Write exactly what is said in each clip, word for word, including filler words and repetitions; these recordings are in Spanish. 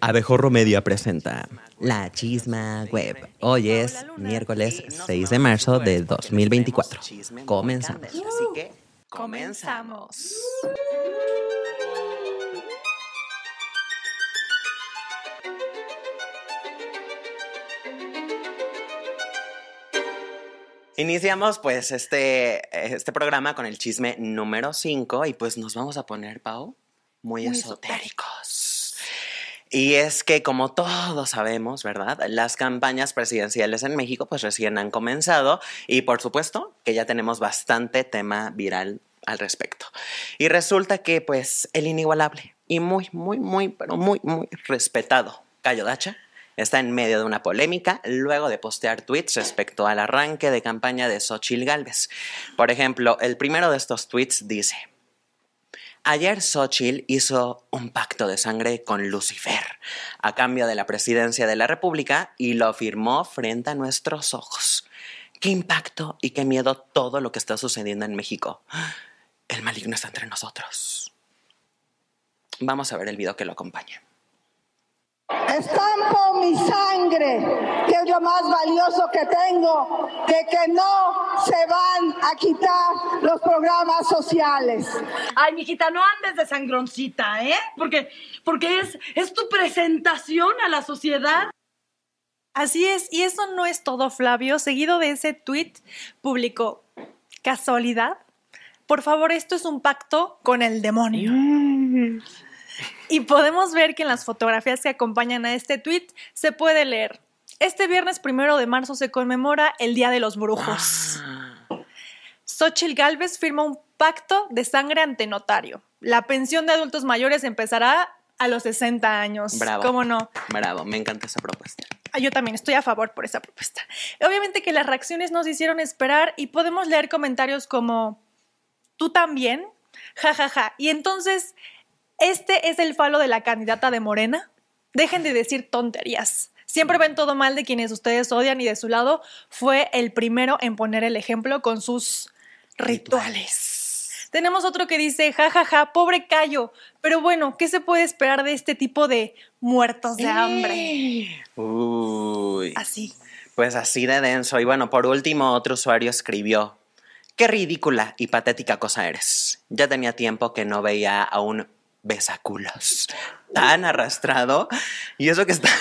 Abejorro Media presenta La Chisma Web. Hoy es miércoles seis de marzo de dos mil veinticuatro. Comenzamos. Así que comenzamos. Iniciamos pues este, este programa con el chisme número cinco y pues nos vamos a poner, Pau, muy, muy esotéricos. Y es que como todos sabemos, ¿verdad? Las campañas presidenciales en México pues recién han comenzado y por supuesto que ya tenemos bastante tema viral al respecto. Y resulta que pues el inigualable y muy, muy, muy, pero muy, muy respetado Cayo Dacha está en medio de una polémica luego de postear tweets respecto al arranque de campaña de Xóchitl Gálvez. Por ejemplo, el primero de estos tweets dice: ayer Xóchitl hizo un pacto de sangre con Lucifer a cambio de la presidencia de la República y lo firmó frente a nuestros ojos. Qué impacto y qué miedo todo lo que está sucediendo en México. El maligno está entre nosotros. Vamos a ver el video que lo acompaña. Estampo mi sangre, que es lo más valioso que tengo, de que no se van a quitar los programas sociales. Ay, mijita, no andes de sangroncita, ¿eh? Porque, porque es, es tu presentación a la sociedad. Así es, y eso no es todo, Flavio. Seguido de ese tuit, publicó: ¿casualidad? Por favor, esto es un pacto con el demonio. Mm. Y podemos ver que en las fotografías que acompañan a este tuit se puede leer: este viernes primero de marzo se conmemora el Día de los Brujos. Ah. Xóchitl Gálvez firma un pacto de sangre ante notario. La pensión de adultos mayores empezará a los sesenta años. Bravo. ¿Cómo no? Bravo, me encanta esa propuesta. Yo también estoy a favor por esa propuesta. Obviamente que las reacciones nos hicieron esperar y podemos leer comentarios como: ¿tú también? Ja, ja, ja. Y entonces, ¿este es el falo de la candidata de Morena? Dejen de decir tonterías. Siempre ven todo mal de quienes ustedes odian y de su lado fue el primero en poner el ejemplo con sus rituales. rituales. Tenemos otro que dice: ja, ja, ja, pobre Cayo. Pero bueno, ¿qué se puede esperar de este tipo de muertos de hambre? Uy. Así. Pues así de denso. Y bueno, por último, otro usuario escribió: qué ridícula y patética cosa eres. Ya tenía tiempo que no veía a un besaculos tan arrastrado. Y eso que está...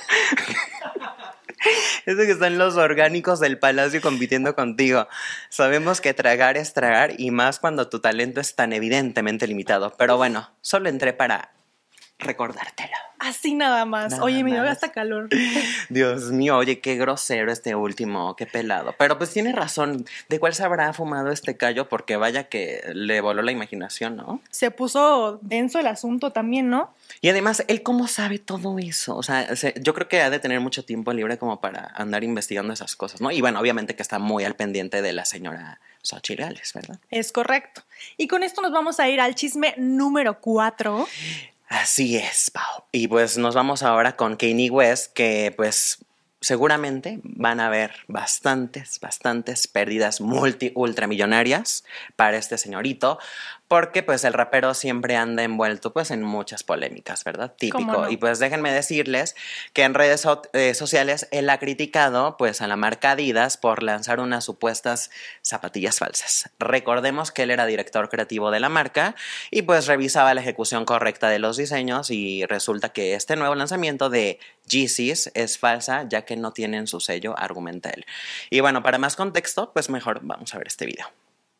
Eso que están los orgánicos del palacio compitiendo contigo. Sabemos que tragar es tragar y más cuando tu talento es tan evidentemente limitado. Pero bueno, solo entré para recordártelo. Así nada más. Nada oye, me dio hasta calor. Dios mío, oye, qué grosero este último, qué pelado. Pero pues tiene razón. ¿De cuál se habrá fumado este Cayo? Porque vaya que le voló la imaginación, ¿no? Se puso denso el asunto también, ¿no? Y además, ¿él cómo sabe todo eso? O sea, yo creo que ha de tener mucho tiempo libre como para andar investigando esas cosas, ¿no? Y bueno, obviamente que está muy al pendiente de la señora Xóchitl Gálvez, ¿verdad? Es correcto. Y con esto nos vamos a ir al chisme número cuatro. Así es, Pau. Y pues nos vamos ahora con Kanye West, que pues seguramente van a haber bastantes, bastantes pérdidas multi ultramillonarias para este señorito, porque pues el rapero siempre anda envuelto pues en muchas polémicas, ¿verdad? Típico. No? Y pues déjenme decirles que en redes so eh, sociales él ha criticado pues a la marca Adidas por lanzar unas supuestas zapatillas falsas. Recordemos que él era director creativo de la marca y pues revisaba la ejecución correcta de los diseños y resulta que este nuevo lanzamiento de Yeezys es falsa ya que no tienen su sello, argumenta él. Y bueno, para más contexto, pues mejor vamos a ver este video.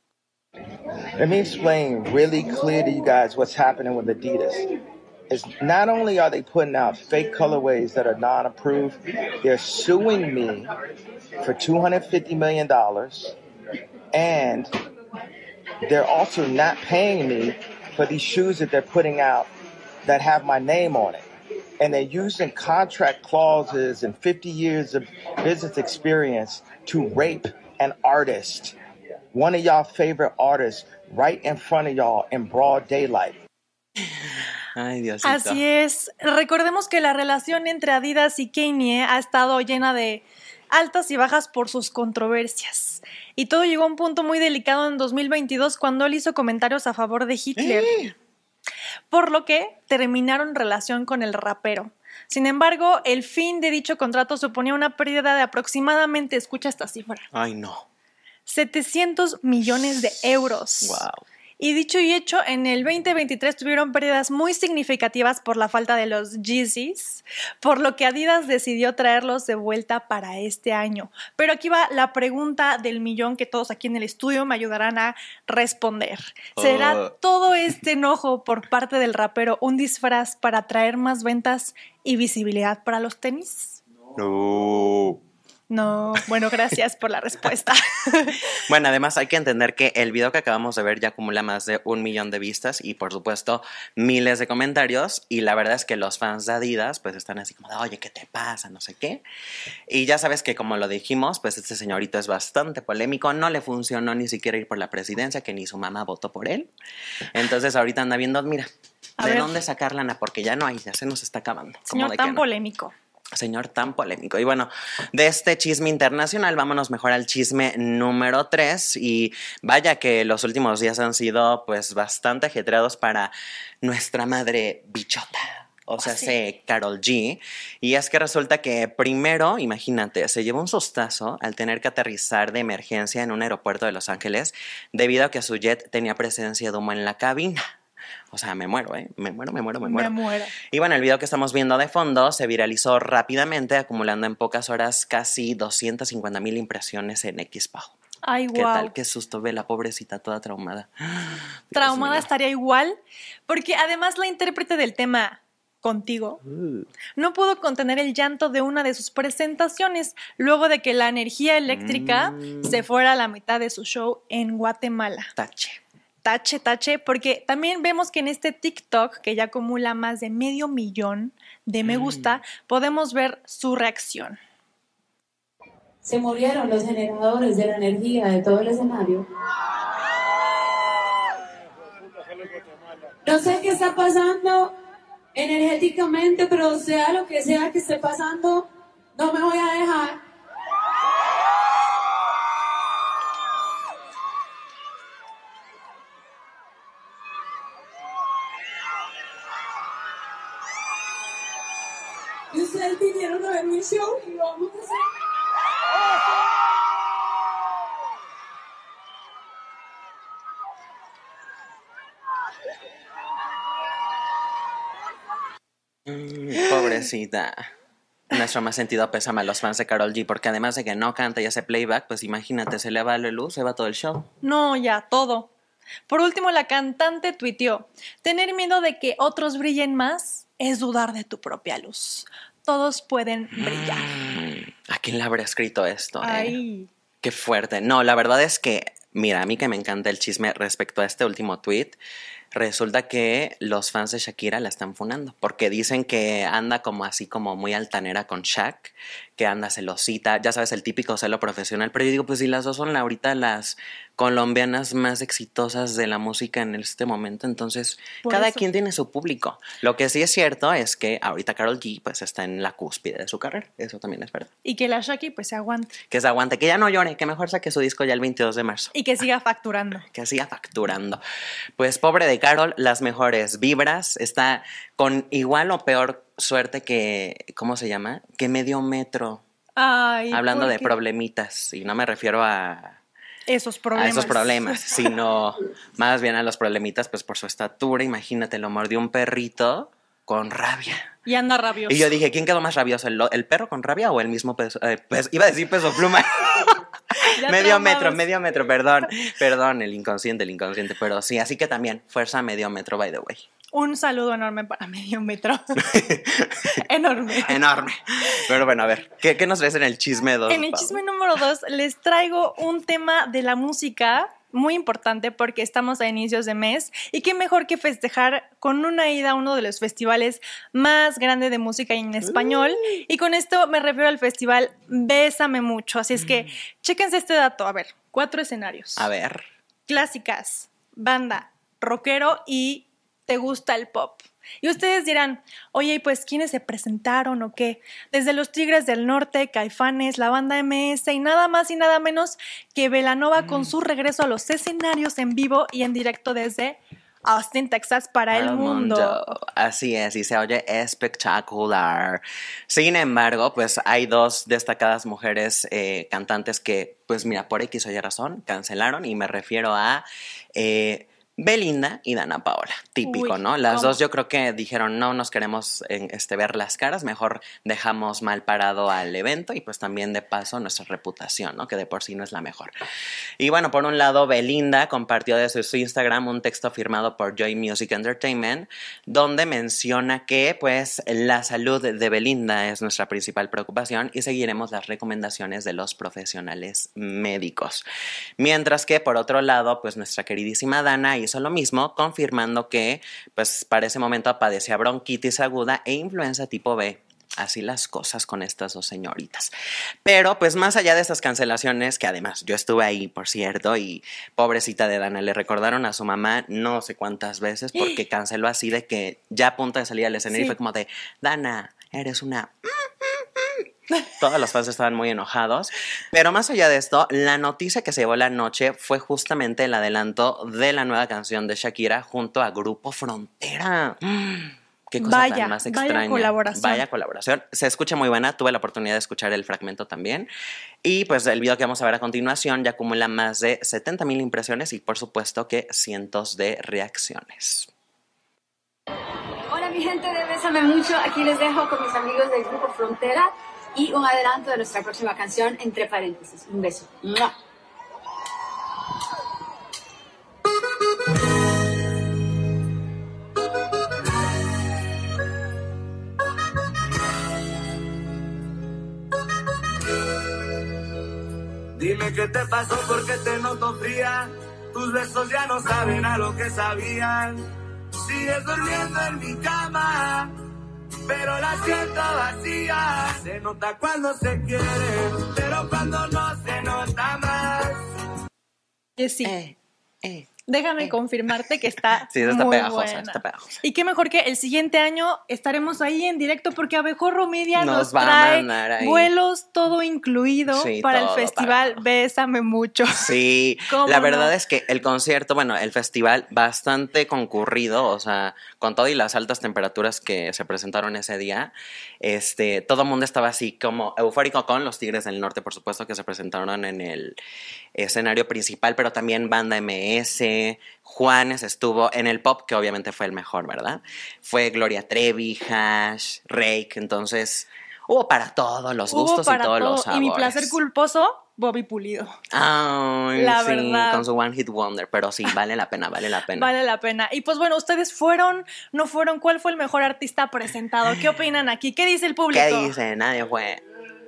Let me explain really clear to you guys what's happening with Adidas. Is not only are they putting out fake colorways that are non-approved, they're suing me for two hundred fifty million dollars, and they're also not paying me for these shoes that they're putting out that have my name on it. And they're using contract clauses and fifty years of business experience to rape an artist. One of y'all favorite artists right in front of y'all in broad daylight. Ay, Diosito. Así es. Recordemos que la relación entre Adidas y Kanye ha estado llena de altas y bajas por sus controversias. Y todo llegó a un punto muy delicado en dos mil veintidós cuando él hizo comentarios a favor de Hitler. ¿Eh? Por lo que terminaron relación con el rapero. Sin embargo, el fin de dicho contrato suponía una pérdida de aproximadamente, escucha esta cifra, Ay, no. setecientos millones de euros. Wow. Y dicho y hecho, en el veinte veintitrés tuvieron pérdidas muy significativas por la falta de los Yeezys, por lo que Adidas decidió traerlos de vuelta para este año. Pero aquí va la pregunta del millón que todos aquí en el estudio me ayudarán a responder. ¿Será Uh. todo este enojo por parte del rapero un disfraz para traer más ventas y visibilidad para los tenis? No. No, bueno, gracias por la respuesta. Bueno, además hay que entender que el video que acabamos de ver ya acumula más de un millón de vistas y por supuesto miles de comentarios, y la verdad es que los fans de Adidas pues están así como de, oye, ¿qué te pasa? No sé qué. Y ya sabes que como lo dijimos, pues este señorito es bastante polémico, no le funcionó ni siquiera ir por la presidencia, que ni su mamá votó por él. Entonces ahorita anda viendo, mira, A ¿de ver. dónde sacar lana? Porque ya no hay, ya se nos está acabando. ¿Cómo Señor de que tan no? polémico. Señor tan polémico. Y bueno, de este chisme internacional vámonos mejor al chisme número tres. Y vaya que los últimos días han sido pues bastante ajetreados para nuestra madre bichota. O sea, sí. se Karol G. Y es que resulta que primero, imagínate, se llevó un sustazo al tener que aterrizar de emergencia en un aeropuerto de Los Ángeles debido a que su jet tenía presencia de humo en la cabina. O sea, me muero, ¿eh? Me muero, me muero, me muero. Me muero. Y bueno, el video que estamos viendo de fondo se viralizó rápidamente, acumulando en pocas horas casi doscientas cincuenta mil impresiones en Xpao. Ay, ¿Qué wow. tal? Qué susto, ve la pobrecita toda traumada. Dios Traumada mío. estaría igual, porque además la intérprete del tema Contigo Uh, no pudo contener el llanto de una de sus presentaciones luego de que la energía eléctrica Mm. se fuera a la mitad de su show en Guatemala. tache. Tache, tache, porque también vemos que en este TikTok, que ya acumula más de medio millón de me gusta, podemos ver su reacción. Se murieron los generadores de la energía de todo el escenario. No sé qué está pasando energéticamente, pero sea lo que sea que esté pasando, no me voy a dejar. Y ustedes vinieron a ver mi show y vamos a hacer... Mm, pobrecita. Nuestro más sentido pésame a los fans de Karol G, porque además de que no canta y hace playback, pues imagínate, se le va la luz, se va todo el show. No, ya, todo. Por último, la cantante tuiteó, tener miedo de que otros brillen más es dudar de tu propia luz. Todos pueden brillar. Mm, ¿a quién le habrá escrito esto? eh? Ay, Qué fuerte. No, la verdad es que, mira, a mí que me encanta el chisme respecto a este último tweet, resulta que los fans de Shakira la están funando, porque dicen que anda como así como muy altanera con Shak, que anda celosita, ya sabes, el típico celo profesional, pero yo digo, pues si las dos son ahorita las colombianas más exitosas de la música en este momento, entonces Por cada eso. quien tiene su público. Lo que sí es cierto es que ahorita Karol G pues está en la cúspide de su carrera, eso también es verdad. y que la Shaki pues se aguante Que se aguante, que ya no llore, que mejor saque su disco ya el veintidós de marzo. y que siga facturando. Que siga facturando. Pues pobre de Karol, las mejores vibras. Está con igual o peor suerte que, ¿cómo se llama? Que Medio Metro. Ay, Hablando ¿por de qué? problemitas. Y no me refiero a, Esos a problemas. esos problemas, sino más bien a los problemitas, pues por su estatura. Imagínate, lo mordió un perrito con rabia. Y anda rabioso. Y yo dije, ¿quién quedó más rabioso? ¿El, lo- el perro con rabia o el mismo peso? eh, pues, iba a decir peso pluma. Ya medio traumados. metro, medio metro, perdón. Perdón, el inconsciente, el inconsciente. Pero sí, así que también, fuerza medio metro, by the way. Un saludo enorme para medio metro. Enorme. Enorme. Pero bueno, a ver, ¿qué, qué nos traes en el chisme dos? En el Pau? chisme número dos les traigo un tema de la música muy importante porque estamos a inicios de mes y qué mejor que festejar con una ida a uno de los festivales más grandes de música en español y con esto me refiero al festival Bésame Mucho, así es que chéquense este dato, a ver, cuatro escenarios. A ver. Clásicas, banda, rockero y te gusta el pop. Y ustedes dirán, oye, ¿y pues quiénes se presentaron o qué? Desde los Tigres del Norte, Caifanes, la banda eme ese y nada más y nada menos que Belanova con su regreso a los escenarios en vivo y en directo desde Austin, Texas, para el mundo. Así es, y se oye espectacular. Sin embargo, pues hay dos destacadas mujeres eh, cantantes que, pues mira, por X o Y razón, cancelaron, y me refiero a eh, Belinda y Dana Paola. Típico, Uy, ¿no? Las ¿cómo? dos yo creo que dijeron, no nos queremos eh, este, ver las caras, mejor dejamos mal parado al evento, y pues también de paso nuestra reputación, ¿no? Que de por sí no es la mejor. Y bueno, por un lado, Belinda compartió desde su Instagram un texto firmado por Joy Music Entertainment, donde menciona que pues la salud de Belinda es nuestra principal preocupación y seguiremos las recomendaciones de los profesionales médicos. Mientras que por otro lado, pues nuestra queridísima Dana hizo lo mismo, confirmando que pues para ese momento padecía bronquitis aguda e influenza tipo B. Así las cosas con estas dos señoritas. Pero pues más allá de estas cancelaciones, que además yo estuve ahí, por cierto, y pobrecita de Dana, le recordaron a su mamá no sé cuántas veces porque canceló así de que ya a punto de salir al escenario, sí. Y fue como de, Dana, eres una... Todos los fans estaban muy enojados. Pero más allá de esto, la noticia que se llevó la noche fue justamente el adelanto de la nueva canción de Shakira junto a Grupo Frontera. Qué cosa vaya, tan más extraña. Vaya colaboración. Vaya colaboración. Se escucha muy buena. Tuve la oportunidad de escuchar el fragmento también. Y pues el video que vamos a ver a continuación ya acumula más de setenta mil impresiones y por supuesto que cientos de reacciones. Hola mi gente de Bésame Mucho. Aquí les dejo con mis amigos del Grupo Frontera y un adelanto de nuestra próxima canción, Entre Paréntesis. Un beso. ¡Mua! Dime qué te pasó porque te noto fría. Tus besos ya no saben a lo que sabían. Sigues durmiendo en mi cama, pero la siento vacía. Se nota cuando se quiere, pero cuando no se nota más. Que sí. Eh, eh. Déjame Eh. confirmarte que está Sí, está muy pegajosa, buena. está pegajosa. Y qué mejor que el siguiente año estaremos ahí en directo porque Abejorro Media nos, Nos va a trae mandar ahí. vuelos, todo incluido Sí, para todo el festival pagado. Bésame Mucho. Sí, ¿Cómo la no? verdad es que el concierto, bueno, el festival bastante concurrido, o sea, con todo y las altas temperaturas que se presentaron ese día, este, todo el mundo estaba así como eufórico con los Tigres del Norte, por supuesto, que se presentaron en el escenario principal, pero también Banda M S, Juanes estuvo en el pop, que obviamente fue el mejor, ¿verdad? Fue Gloria Trevi, Hash, Rake, entonces hubo para todos los Hubo gustos para y todos todo. los sabores. Y mi placer culposo, Bobby Pulido. Ay, La sí, verdad. con su One Hit Wonder, pero sí, vale la pena, vale la pena. Vale la pena. Y pues bueno, ¿ustedes fueron? ¿No fueron? ¿Cuál fue el mejor artista presentado? ¿Qué opinan aquí? ¿Qué dice el público? ¿Qué dice? Nadie fue.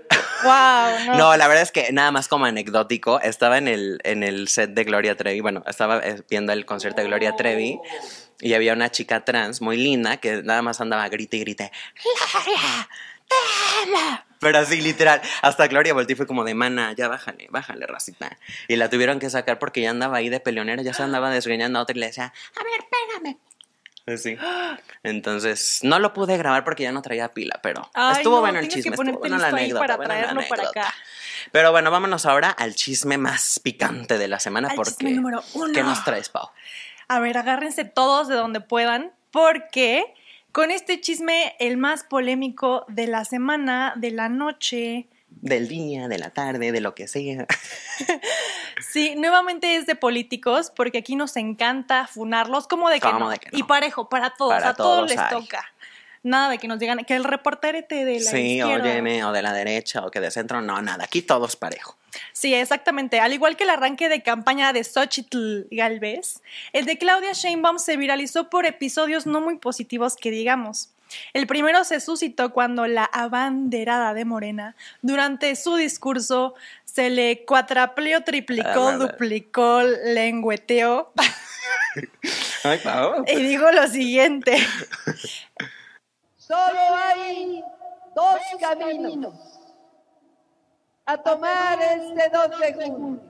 Wow, no. No, la verdad es que nada más como anecdótico, estaba en el, en el set de Gloria Trevi, bueno, estaba eh, viendo el concierto de Gloria Trevi y había una chica trans muy linda que nada más andaba grite y grite, Gloria, te amo. Pero así, literal, hasta Gloria volteó y fue como de, mana, ya bájale, bájale, racita. Y la tuvieron que sacar porque ya andaba ahí de peleonera, ya se andaba desgreñando a otra y le decía, a ver, pégame. Sí. Entonces, no lo pude grabar porque ya no traía pila, pero Ay, estuvo no, bueno el tienes chisme, que estuvo ponerte buena la listo ahí anécdota, para buena la traerlo para anécdota. acá. Pero bueno, vámonos ahora al chisme más picante de la semana. Al porque chisme número uno. ¿Qué nos traes, Pau? A ver, agárrense todos de donde puedan, porque con este chisme, el más polémico de la semana, de la noche, Del día, de la tarde, de lo que sea. sí, nuevamente es de políticos, porque aquí nos encanta funarlos, como de que, ¿Cómo no? de que no? Y parejo, para todos, Para a todos, todos les hay. toca. Nada de que nos digan que el reporterete de la Sí, izquierda. óyeme, o de la derecha, o que de centro, no, nada, aquí todos parejo. Sí, exactamente. Al igual que el arranque de campaña de Xóchitl Gálvez, el de Claudia Sheinbaum se viralizó por episodios no muy positivos que digamos. El primero se suscitó cuando la abanderada de Morena, durante su discurso, se le cuatrapleó, triplicó, Ah, verdad. duplicó, lengüeteó Ay, Pau. y dijo lo siguiente. Solo hay dos caminos a tomar este dos de junio.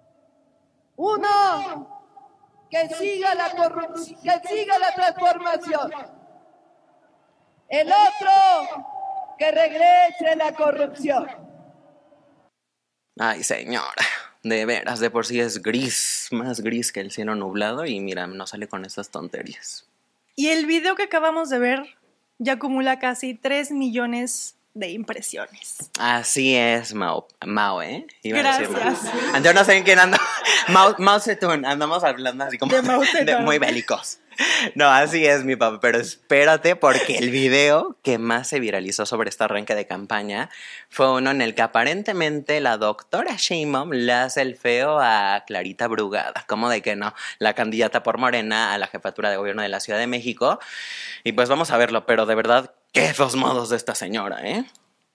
Uno, que siga la corrupción, que siga la transformación. El otro, que regrese la corrupción. Ay, señora. de veras, de por sí es gris, más gris que el cielo nublado y mira, no sale con estas tonterías. Y el video que acabamos de ver ya acumula casi tres millones de impresiones. Así es, Mao, Mao, ¿eh? Iba a decir Gracias. Mao. Yo no sé en quién ando. Mao, Mao Zedong, andamos hablando así como De Mao Zedong. de muy bélicos. No, así es, mi papá, pero espérate porque el video que más se viralizó sobre este arranque de campaña fue uno en el que aparentemente la doctora Sheinbaum le hace el feo a Clarita Brugada, como de que no, la candidata por Morena a la jefatura de gobierno de la Ciudad de México. Y pues vamos a verlo, pero de verdad, qué dos modos de esta señora, ¿eh?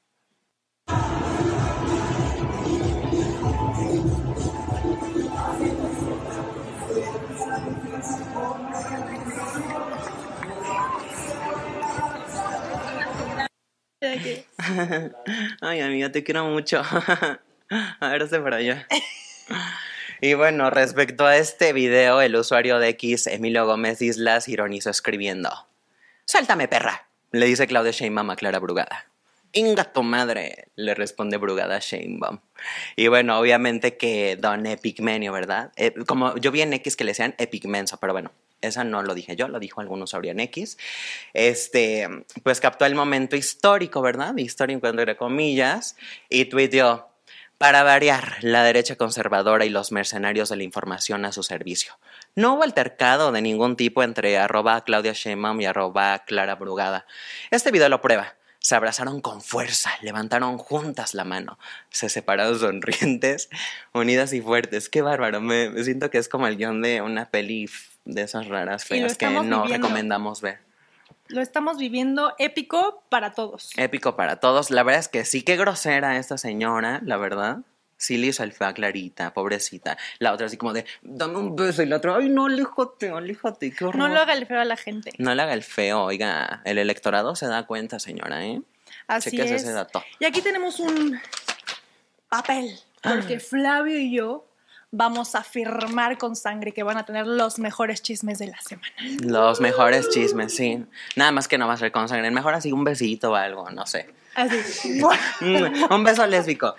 Ay, amiga, te quiero mucho. A ver, hazte para allá. Y bueno, respecto a este video, el usuario de X, Emilio Gómez Islas, ironizó escribiendo: "Suéltame, perra", le dice Claudia Sheinbaum a Clara Brugada. "Inga tu madre", le responde Brugada a Sheinbaum. Y bueno, obviamente que Don Epigmenio, ¿verdad? Eh, como yo vi en X que le decían Epigmenso, pero bueno, esa no lo dije yo, lo dijo algún usuario en X. Este, pues captó el momento histórico, ¿verdad? Histórico entre comillas, y tuiteó: "Para variar, la derecha conservadora y los mercenarios de la información a su servicio. No hubo altercado de ningún tipo entre arroba Claudia Sheinbaum y arroba Clara Brugada. Este video lo prueba. Se abrazaron con fuerza, levantaron juntas la mano, se separaron sonrientes, unidas y fuertes". Qué bárbaro, me, me siento que es como el guión de una peli de esas raras Y lo feas que estamos no viviendo. recomendamos ver. Lo estamos viviendo épico para todos. Épico para todos. La verdad es que sí, qué grosera esta señora, la verdad. Sí le hizo el feo a Clarita, pobrecita. La otra así como de, dame un beso. Y la otra, ay, no, aléjate, aléjate, qué horror. No lo haga el feo a la gente. No le haga el feo, oiga. El electorado se da cuenta, señora, ¿eh? Así Chéquese es. ese dato. Y aquí tenemos un papel, porque Flavio y yo vamos a firmar con sangre que van a tener los mejores chismes de la semana. Los mejores chismes, sí. Nada más que no va a ser con sangre. Mejor así un besito o algo, no sé. Así. Mm, un beso lésbico.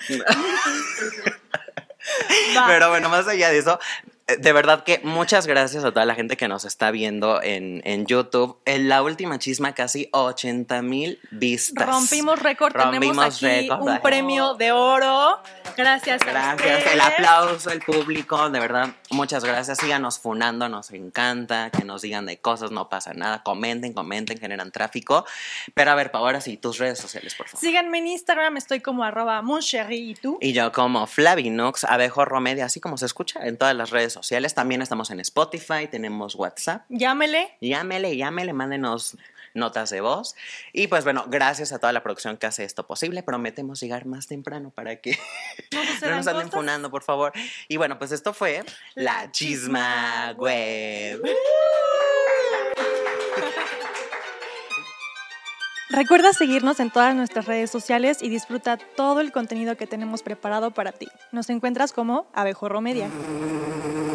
Va. Pero bueno, más allá de eso, de verdad que muchas gracias a toda la gente que nos está viendo en, en YouTube. En la última chisma, casi ochenta mil vistas. Rompimos récord, tenemos Rompimos aquí récord. un premio de oro. Gracias a Gracias, ustedes. el aplauso, el público, de verdad, muchas gracias. Síganos funando, nos encanta que nos digan de cosas, no pasa nada. Comenten, comenten, generan tráfico. Pero a ver, Pau, ahora sí, tus redes sociales, por favor. Síganme en Instagram, estoy como arroba moncherry. ¿Y tú? Y yo como Flavinux, Abejorro Media, así como se escucha en todas las redes sociales. También estamos en Spotify, tenemos WhatsApp. Llámele. Llámele, llámele, mándenos notas de voz. Y pues bueno, gracias a toda la producción que hace esto posible. Prometemos llegar más temprano para que No, pues, se no dan nos anden cosas. funando, por favor. Y bueno, pues esto fue La Chisma Web. Recuerda seguirnos en todas nuestras redes sociales y disfruta todo el contenido que tenemos preparado para ti. Nos encuentras como Abejorro Media.